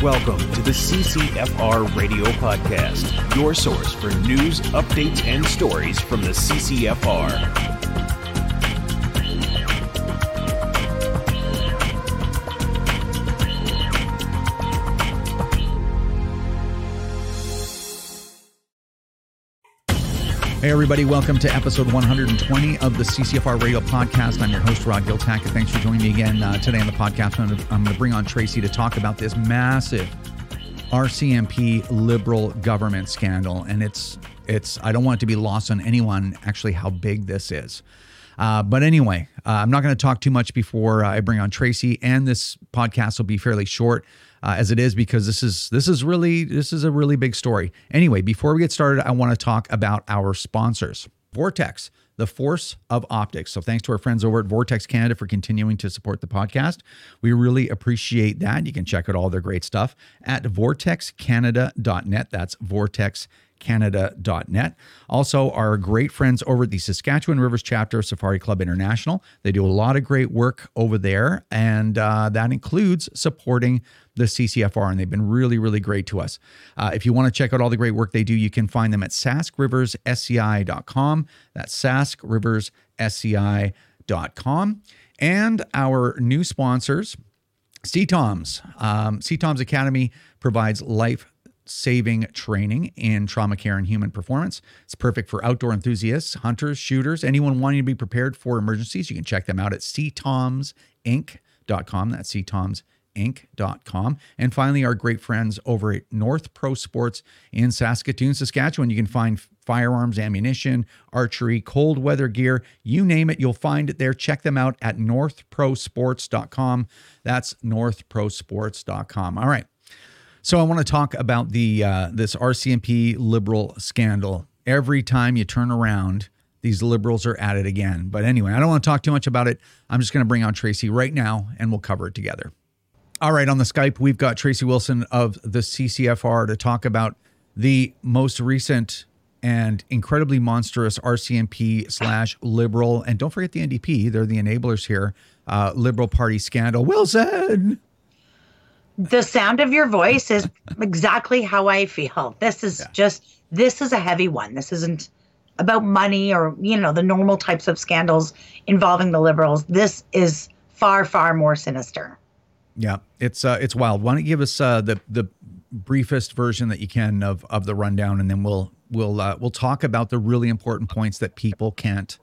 Welcome to the CCFR Radio Podcast, your source for news, updates, and stories from the CCFR. Hey everybody, welcome to episode 120 of the CCFR Radio Podcast. I'm your host, Rod Giltack. Thanks for joining me again today on the podcast. I'm going to bring on Tracy to talk about this massive RCMP liberal government scandal. And it's I don't want it to be lost on anyone actually how big this is. But anyway, I'm not going to talk too much before I bring on Tracy, and this podcast will be fairly short as it is because this is a really big story. Anyway, before we get started, I want to talk about our sponsors. Vortex, the force of optics. So thanks to our friends over at Vortex Canada for continuing to support the podcast. We really appreciate that. You can check out all their great stuff at vortexcanada.net. That's vortexcanada.net. Also, our great friends over at the Saskatchewan Rivers chapter of Safari Club International. They do a lot of great work over there, and that includes supporting the CCFR, and they've been really, really great to us. If you want to check out all the great work they do, you can find them at saskriversSCI.com. That's saskriversSCI.com. And our new sponsors, CTOMS. CTOMS Academy provides life-saving training in trauma care and human performance. It's perfect for outdoor enthusiasts, hunters, shooters, anyone wanting to be prepared for emergencies. You can check them out at ctomsinc.com. That's ctomsinc.com. And finally, our great friends over at North Pro Sports in Saskatoon, Saskatchewan. You can find firearms, ammunition, archery, cold weather gear, you name it, you'll find it there. Check them out at northprosports.com. That's northprosports.com. All right. So I want to talk about this RCMP liberal scandal. Every time you turn around, these liberals are at it again. But anyway, I don't want to talk too much about it. I'm just going to bring on Tracy right now, and we'll cover it together. All right, on the Skype, we've got Tracy Wilson of the CCFR to talk about the most recent and incredibly monstrous RCMP/liberal, and don't forget the NDP, they're the enablers here, Liberal Party scandal. Wilson! The sound of your voice is exactly how I feel. This is this is a heavy one. This isn't about money or, the normal types of scandals involving the Liberals. This is far, far more sinister. Yeah, it's wild. Why don't you give us the briefest version that you can of the rundown, and then we'll talk about the really important points that people can't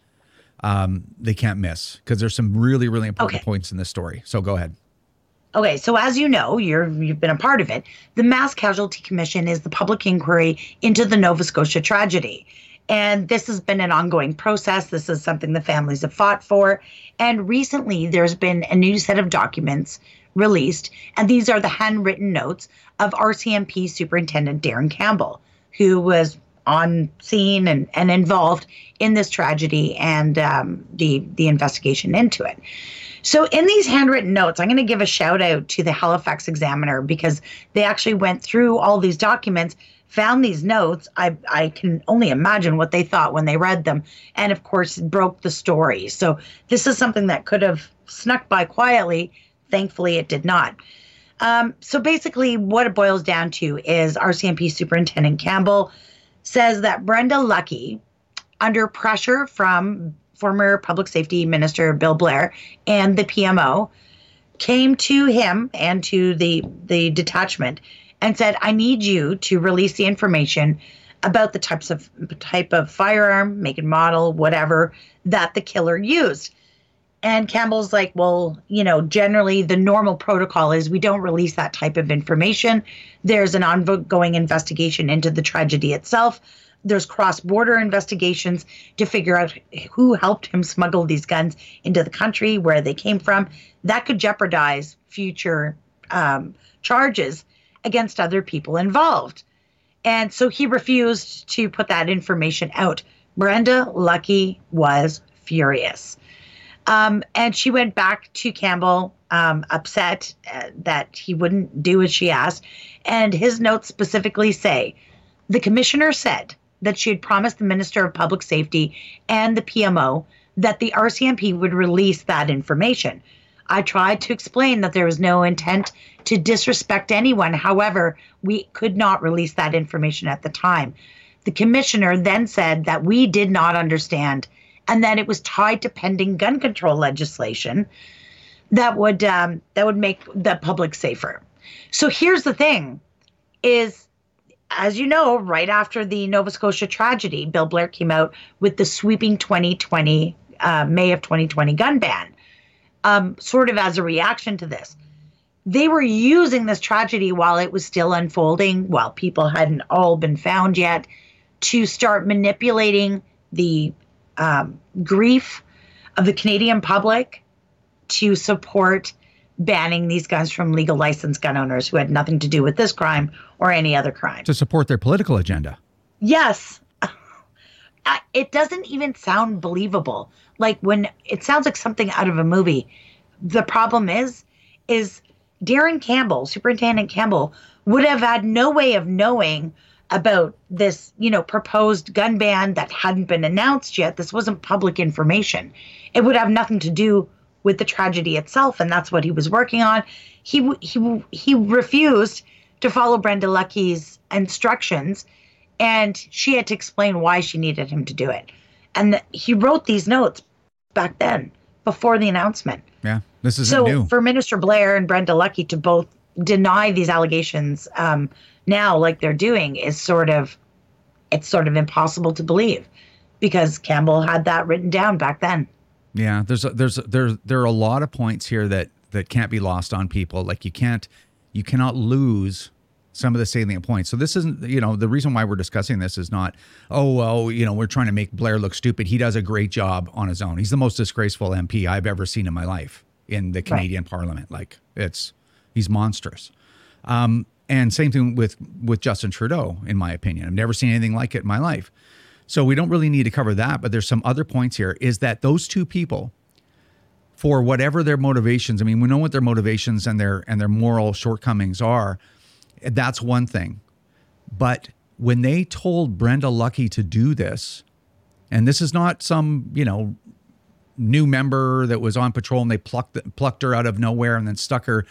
miss, because there's some really, really important points in this story. So go ahead. Okay, so as you know, you've been a part of it. The Mass Casualty Commission is the public inquiry into the Nova Scotia tragedy. And this has been an ongoing process. This is something the families have fought for. And recently, there's been a new set of documents released. And these are the handwritten notes of RCMP Superintendent Darren Campbell, who was on scene and involved in this tragedy and the investigation into it. So in these handwritten notes, I'm going to give a shout out to the Halifax Examiner, because they actually went through all these documents, found these notes. I can only imagine what they thought when they read them, and of course broke the story. So this is something that could have snuck by quietly. Thankfully, it did not. So basically what it boils down to is RCMP Superintendent Campbell says that Brenda Lucki, under pressure from former Public Safety Minister Bill Blair and the PMO, came to him and to the detachment and said, I need you to release the information about the type of firearm, make and model, whatever, that the killer used. And Campbell's like, well, generally the normal protocol is we don't release that type of information. There's an ongoing investigation into the tragedy itself. There's cross-border investigations to figure out who helped him smuggle these guns into the country, where they came from. That could jeopardize future charges against other people involved. And so he refused to put that information out. Brenda Lucki was furious. And she went back to Campbell, upset that he wouldn't do as she asked. And his notes specifically say, the commissioner said that she had promised the Minister of Public Safety and the PMO that the RCMP would release that information. I tried to explain that there was no intent to disrespect anyone. However, we could not release that information at the time. The commissioner then said that we did not understand and that it was tied to pending gun control legislation that would make the public safer. So here's the thing is, as you know, right after the Nova Scotia tragedy, Bill Blair came out with the sweeping May of 2020 gun ban, sort of as a reaction to this. They were using this tragedy while it was still unfolding, while people hadn't all been found yet, to start manipulating the grief of the Canadian public to support banning these guns from legal licensed gun owners who had nothing to do with this crime or any other crime. To support their political agenda. Yes. It doesn't even sound believable. Like when it sounds like something out of a movie. The problem is Darren Campbell, Superintendent Campbell, would have had no way of knowing about this, proposed gun ban that hadn't been announced yet. This wasn't public information. It would have nothing to do with the tragedy itself, and that's what he was working on. He refused to follow Brenda Lucki's instructions, and she had to explain why she needed him to do it. And he wrote these notes back then, before the announcement. Yeah, this isn't new. So for Minister Blair and Brenda Lucki to both deny these allegations now, like they're doing, it's sort of impossible to believe, because Campbell had that written down back then. Yeah, there are a lot of points here that can't be lost on people. Like you cannot lose some of the salient points. So this isn't, the reason why we're discussing this is not, we're trying to make Blair look stupid. He does a great job on his own. He's the most disgraceful MP I've ever seen in my life in the Canadian Parliament. Like he's monstrous. And same thing with Justin Trudeau, in my opinion. I've never seen anything like it in my life. So we don't really need to cover that, but there's some other points here, is that those two people, for whatever their motivations, I mean, we know what their motivations and their moral shortcomings are. That's one thing. But when they told Brenda Lucki to do this, and this is not some, new member that was on patrol and they plucked her out of nowhere and then stuck her,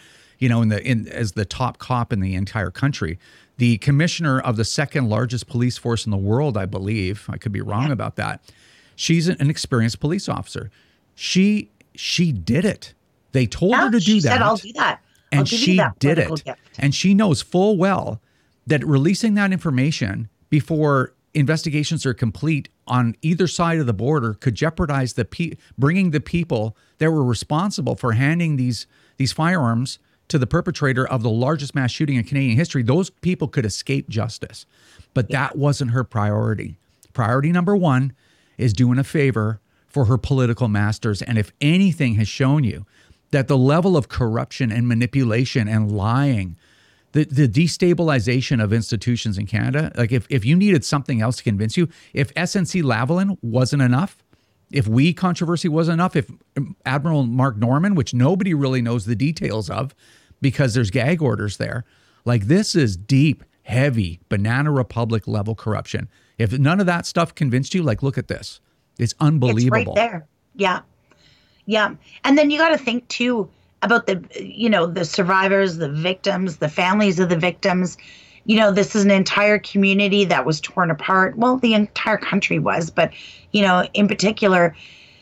as the top cop in the entire country. The commissioner of the second largest police force in the world, I believe, I could be wrong about that. She's an experienced police officer. She did it. They told her to do she that. Said, I'll do that. And she did it. Gift. And she knows full well that releasing that information before investigations are complete on either side of the border could jeopardize bringing the people that were responsible for handing these firearms to the perpetrator of the largest mass shooting in Canadian history. Those people could escape justice. But that wasn't her priority. Priority number one is doing a favor for her political masters. And if anything has shown you that the level of corruption and manipulation and lying, the destabilization of institutions in Canada, like if you needed something else to convince you, if SNC-Lavalin wasn't enough, if WE controversy wasn't enough, if Admiral Mark Norman, which nobody really knows the details of because there's gag orders there, like this is deep, heavy, Banana Republic level corruption. If none of that stuff convinced you, like look at this. It's unbelievable. It's right there. Yeah. Yeah. And then you got to think too about the survivors, the victims, the families of the victims. This is an entire community that was torn apart. Well, the entire country was, but, in particular,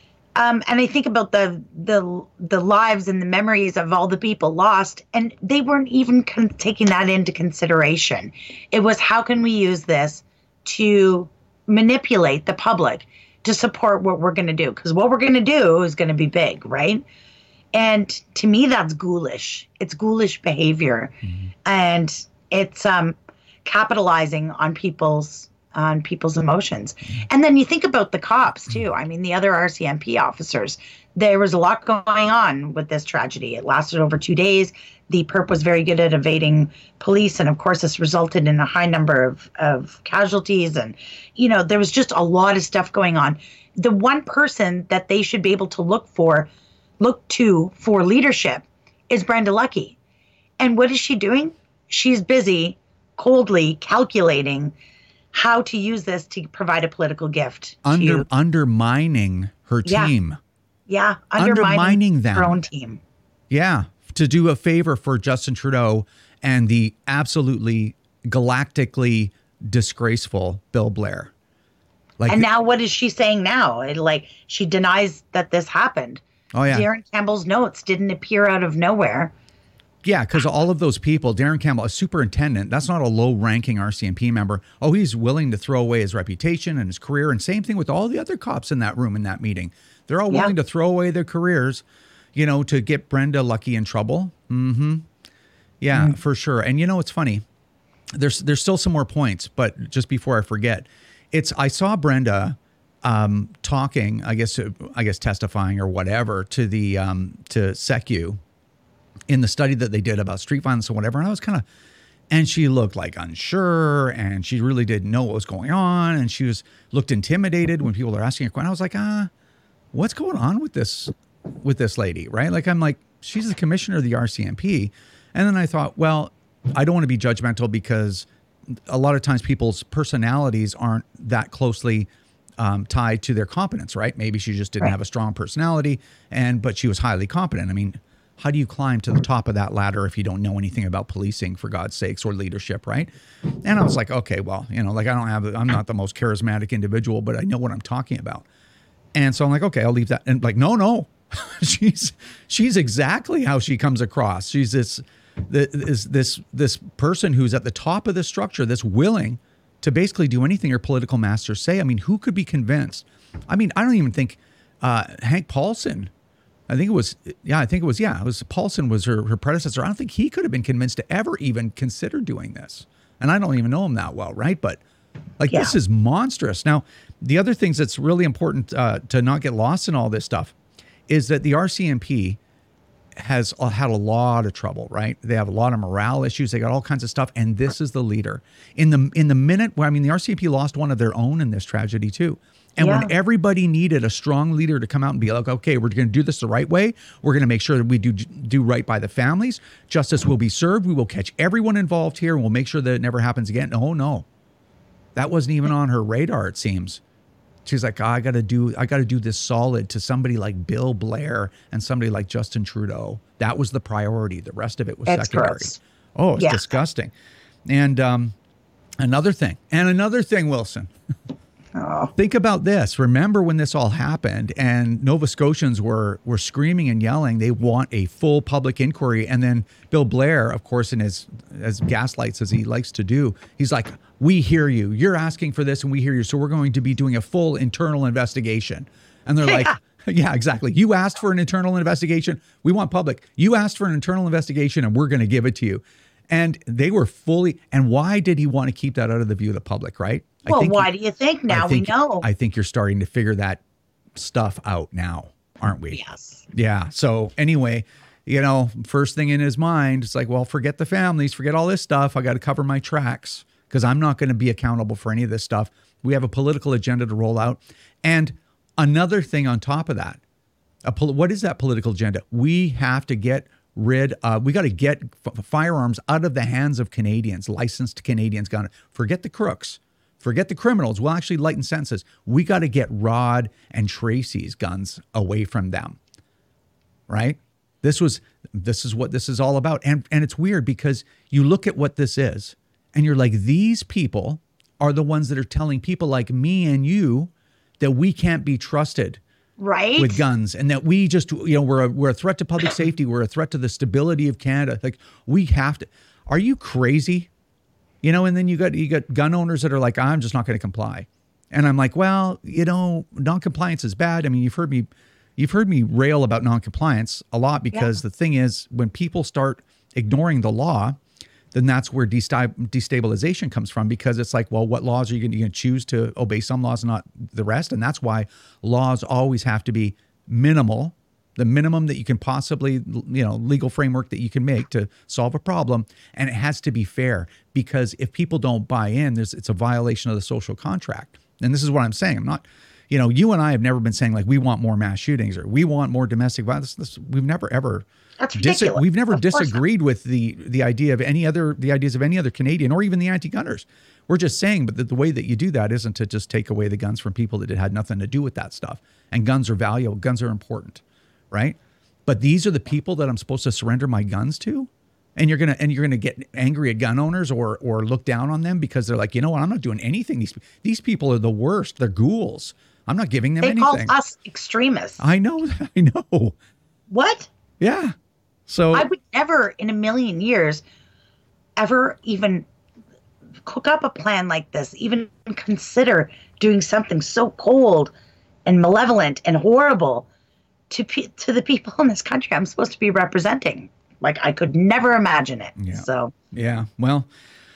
and I think about the lives and the memories of all the people lost, and they weren't even taking that into consideration. It was, how can we use this to manipulate the public to support what we're going to do? Because what we're going to do is going to be big, right? And to me, that's ghoulish. It's ghoulish behavior. Mm-hmm. And it's capitalizing on people's emotions. Mm-hmm. And then you think about the cops too. I mean, the other RCMP officers, there was a lot going on with this tragedy. It lasted over 2 days. The perp was very good at evading police. And of course, this resulted in a high number of casualties. And, there was just a lot of stuff going on. The one person that they should be able to look to for leadership is Brenda Lucki. And what is she doing? She's busy coldly calculating how to use this to provide a political gift. Undermining her team. Yeah. Undermining them. Her own team. Yeah, to do a favor for Justin Trudeau and the absolutely galactically disgraceful Bill Blair. Like, and now what is she saying now? Like, she denies that this happened. oh yeah, Darren Campbell's notes didn't appear out of nowhere. yeah, because all of those people, Darren Campbell, a superintendent, that's not a low-ranking RCMP member. Oh, he's willing to throw away his reputation and his career. And same thing with all the other cops in that room in that meeting. They're all willing to throw away their careers, you know, to get Brenda Lucki in trouble. Mm-hmm. Yeah, for sure. And you know, it's funny. There's still some more points, but just before I forget, I saw Brenda talking, I guess testifying or whatever to the to SECU in the study that they did about street violence or whatever. And I was and she looked like unsure, and she really didn't know what was going on, and she looked intimidated when people are asking her questions. I was like, what's going on with this lady, right? Like, I'm like, she's the commissioner of the RCMP. And then I thought, well, I don't want to be judgmental because a lot of times people's personalities aren't that closely tied to their competence, right? Maybe she just didn't have a strong personality, but she was highly competent. I mean, how do you climb to the top of that ladder if you don't know anything about policing, for God's sakes, or leadership, right? And I was like, okay, well, you know, like, I'm not the most charismatic individual, but I know what I'm talking about. And so I'm like, okay, I'll leave that. And like, no, she's exactly how she comes across. She's this person who's at the top of the structure, that's willing to basically do anything her political masters say. I mean, who could be convinced? I mean, I don't even think Hank Paulson, it was Paulson was her predecessor. I don't think he could have been convinced to ever even consider doing this. And I don't even know him that well, right? But like, this is monstrous. Now, the other things that's really important to not get lost in all this stuff is that the RCMP has had a lot of trouble, right? They have a lot of morale issues. They got all kinds of stuff. And this is the leader. In the minute where, I mean, the RCMP lost one of their own in this tragedy too. And when everybody needed a strong leader to come out and be like, okay, we're going to do this the right way. We're going to make sure that we do right by the families. Justice will be served. We will catch everyone involved here, and we'll make sure that it never happens again. No. That wasn't even on her radar, it seems. She's like, I got to do this solid to somebody like Bill Blair and somebody like Justin Trudeau. That was the priority. The rest of it was secondary. Gross. Oh, it's disgusting. And another thing, Wilson. Think about this. Remember when this all happened and Nova Scotians were screaming and yelling, they want a full public inquiry. And then Bill Blair, of course, in as gaslights as he likes to do, he's like, we hear you. You're asking for this and we hear you. So we're going to be doing a full internal investigation. And they're like, yeah, exactly. You asked for an internal investigation. We want public. You asked for an internal investigation and we're going to give it to you. And they were fully, and why did he want to keep that out of the view of the public, right? Well, why do you think? Now we know. I think you're starting to figure that stuff out now, aren't we? Yes. Yeah. So anyway, you know, first thing in his mind, it's like, well, forget the families, forget all this stuff. I got to cover my tracks because I'm not going to be accountable for any of this stuff. We have a political agenda to roll out. And another thing on top of that, what is that political agenda? We have to get we got to get firearms out of the hands of Canadians, licensed Canadians. Forget the crooks. Forget the criminals. We'll actually lighten sentences. We got to get Rod and Tracy's guns away from them. Right? This is what this is all about. And it's weird because you look at what this is and you're like, these people are the ones that are telling people like me and you that we can't be trusted. Right. With guns, and that we just, you know, we're a threat to public safety. We're a threat to the stability of Canada. Like, we have to. Are you crazy? You know, and then you got gun owners that are like, I'm just not going to comply. And I'm like, well, you know, noncompliance is bad. I mean, you've heard me rail about noncompliance a lot because the thing is, when people start ignoring the law, then that's where destabilization comes from, because it's like, well, what laws are you going to choose to obey? Some laws, not the rest. And that's why laws always have to be minimal, the minimum that you can possibly, you know, legal framework that you can make to solve a problem. And it has to be fair, because if people don't buy in, it's a violation of the social contract. And this is what I'm saying. I'm not, you know, you and I have never been saying like, we want more mass shootings or we want more domestic violence. We've never ever. That's ridiculous. We've never disagreed with the idea of the ideas of any other Canadian or even the anti-gunners. We're just saying, but the way that you do that isn't to just take away the guns from people that had nothing to do with that stuff. And guns are valuable. Guns are important, right? But these are the people that I'm supposed to surrender my guns to? And you're gonna get angry at gun owners or look down on them because they're like, you know what, I'm not doing anything. These people are the worst. They're ghouls. I'm not giving them anything. They call us extremists. I know. What? Yeah. So I would never in a million years ever even cook up a plan like this, even consider doing something so cold and malevolent and horrible to the people in this country I'm supposed to be representing. Like, I could never imagine it. Yeah. So yeah, well,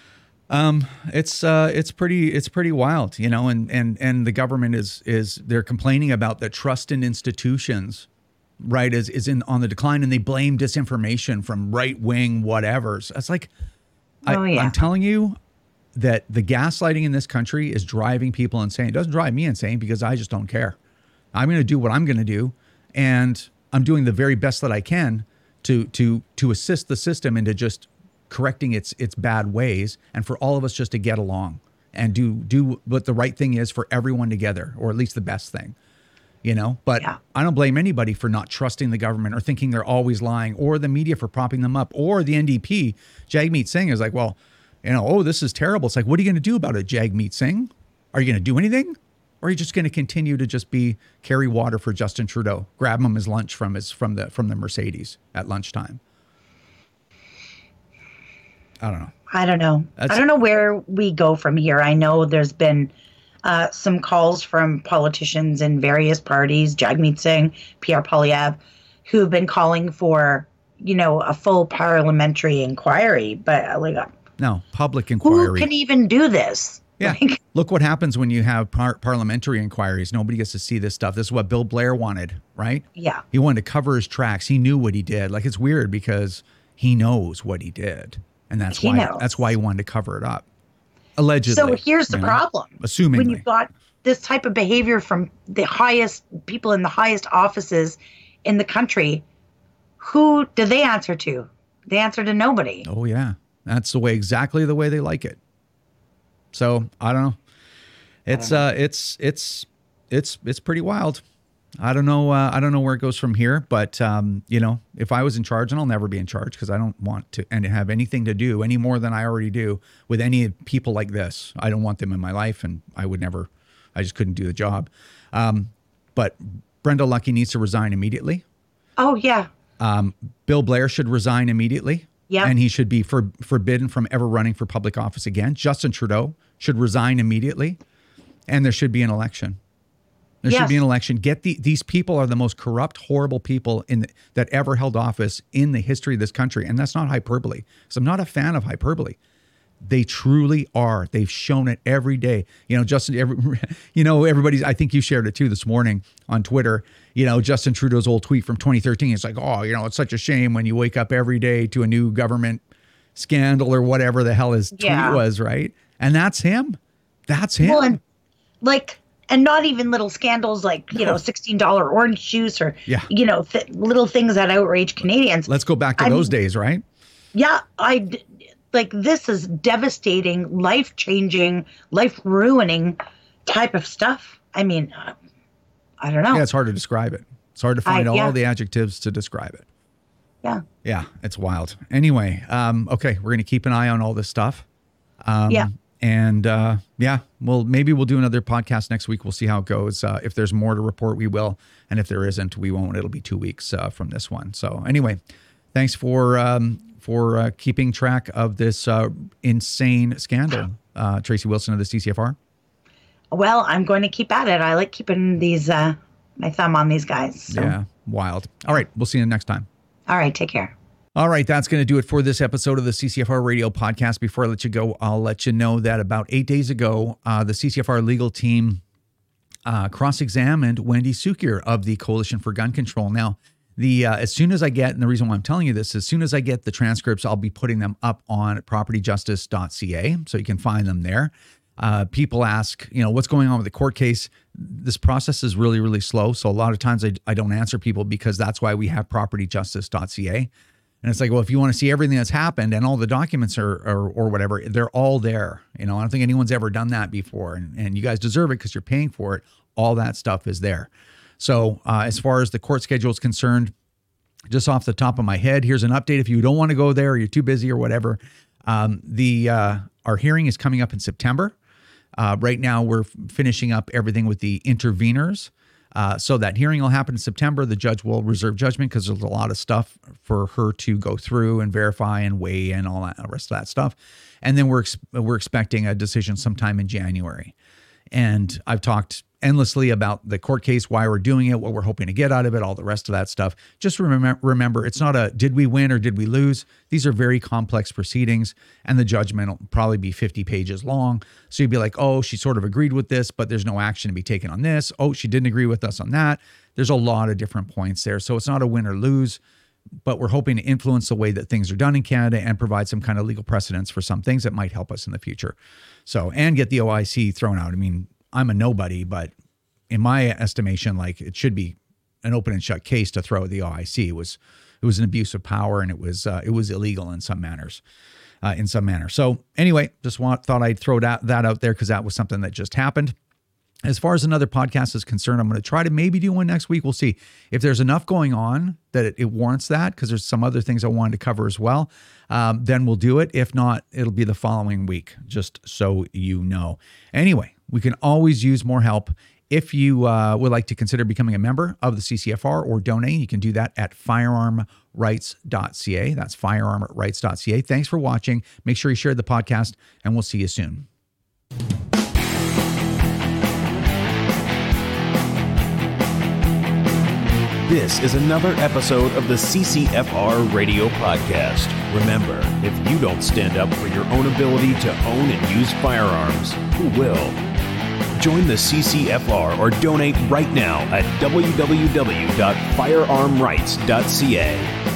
it's pretty wild, you know, and the government is they're complaining about the trust in institutions, right, is on the decline, and they blame disinformation from right wing whatevers. It's like, I'm telling you that the gaslighting in this country is driving people insane. It doesn't drive me insane because I just don't care. I'm going to do what I'm going to do, and I'm doing the very best that I can to assist the system into just correcting its bad ways, and for all of us just to get along and do what the right thing is for everyone together, or at least the best thing, you know. But I don't blame anybody for not trusting the government or thinking they're always lying, or the media for propping them up, or the NDP. Jagmeet Singh is like, well, you know, oh, this is terrible. It's like, what are you going to do about it, Jagmeet Singh? Are you going to do anything? Or are you just going to continue to just carry water for Justin Trudeau, grab him his lunch from the Mercedes at lunchtime? I don't know. I don't know where we go from here. I know there's been some calls from politicians in various parties, Jagmeet Singh, Pierre Poilievre, who have been calling for, you know, a full parliamentary inquiry. But no, public inquiry. Who can even do this? Yeah. Look what happens when you have parliamentary inquiries. Nobody gets to see this stuff. This is what Bill Blair wanted, right? Yeah. He wanted to cover his tracks. He knew what he did. Like, it's weird because he knows what he did. And that's why he wanted to cover it up. Allegedly. So here's the problem. Assumingly. When you've got this type of behavior from the highest people in the highest offices in the country, who do they answer to? They answer to nobody. Oh, yeah. That's exactly the way they like it. So I don't know. It's pretty wild. I don't know. I don't know where it goes from here. But you know, if I was in charge, and I'll never be in charge because I don't want to and have anything to do any more than I already do with any people like this. I don't want them in my life, and I would never. I just couldn't do the job. But Brenda Lucki needs to resign immediately. Oh yeah. Bill Blair should resign immediately. Yeah. And he should be forbidden from ever running for public office again. Justin Trudeau should resign immediately. And there should be an election. There should be an election. These people are the most corrupt, horrible people that ever held office in the history of this country. And that's not hyperbole. So I'm not a fan of hyperbole. They truly are. They've shown it every day. You know, everybody's, I think you shared it too this morning on Twitter, you know, Justin Trudeau's old tweet from 2013. It's like, oh, you know, it's such a shame when you wake up every day to a new government scandal or whatever the hell his tweet was, right? And that's him. That's him. Well, and not even little scandals like, you know, $16 orange juice or, you know, little things that outrage Canadians. Let's go back to those days, right? Yeah, this is devastating, life-changing, life-ruining type of stuff. I mean, I don't know. Yeah, it's hard to describe it. It's hard to find all the adjectives to describe it. Yeah. Yeah, it's wild. Anyway, okay, we're going to keep an eye on all this stuff. And well, maybe we'll do another podcast next week. We'll see how it goes. If there's more to report, we will. And if there isn't, we won't. It'll be 2 weeks from this one. So anyway, thanks for keeping track of this insane scandal, Tracy Wilson of the CCFR. Well, I'm going to keep at it. I like keeping my thumb on these guys. So. Yeah, wild. All right, we'll see you next time. All right, take care. All right, that's going to do it for this episode of the CCFR Radio Podcast. Before I let you go, I'll let you know that about 8 days ago, the CCFR legal team cross-examined Wendy Sukier of the Coalition for Gun Control. Now, as soon as I get, and the reason why I'm telling you this, as soon as I get the transcripts, I'll be putting them up on propertyjustice.ca, so you can find them there. People ask, you know, what's going on with the court case? This process is really, really slow. So a lot of times I don't answer people because that's why we have propertyjustice.ca. And it's like, well, if you want to see everything that's happened and all the documents or whatever, they're all there. You know, I don't think anyone's ever done that before. And you guys deserve it because you're paying for it. All that stuff is there. So as far as the court schedule is concerned, just off the top of my head, here's an update. If you don't want to go there or you're too busy or whatever, our hearing is coming up in September. Right now, we're finishing up everything with the interveners. So that hearing will happen in September. The judge will reserve judgment because there's a lot of stuff for her to go through and verify and weigh and all that, the rest of that stuff. And then we're expecting a decision sometime in January. And I've talked endlessly about the court case, why we're doing it, what we're hoping to get out of it, all the rest of that stuff. Just remember, it's not a did we win or did we lose? These are very complex proceedings, and the judgment will probably be 50 pages long. So you'd be like, oh, she sort of agreed with this, but there's no action to be taken on this. Oh, she didn't agree with us on that. There's a lot of different points there. So it's not a win or lose, but we're hoping to influence the way that things are done in Canada and provide some kind of legal precedence for some things that might help us in the future. So, and get the OIC thrown out. I mean, I'm a nobody, but in my estimation, like, it should be an open and shut case to throw at the OIC. It was an abuse of power, and it was illegal in some manners. So anyway, just thought I'd throw that out there because that was something that just happened. As far as another podcast is concerned, I'm going to try to maybe do one next week. We'll see if there's enough going on that it warrants that, because there's some other things I wanted to cover as well. Then we'll do it. If not, it'll be the following week, just so you know. Anyway, we can always use more help. If you would like to consider becoming a member of the CCFR or donate, you can do that at firearmrights.ca. That's firearmrights.ca. Thanks for watching. Make sure you share the podcast, and we'll see you soon. This is another episode of the CCFR Radio Podcast. Remember, if you don't stand up for your own ability to own and use firearms, who will? Join the CCFR or donate right now at www.firearmrights.ca.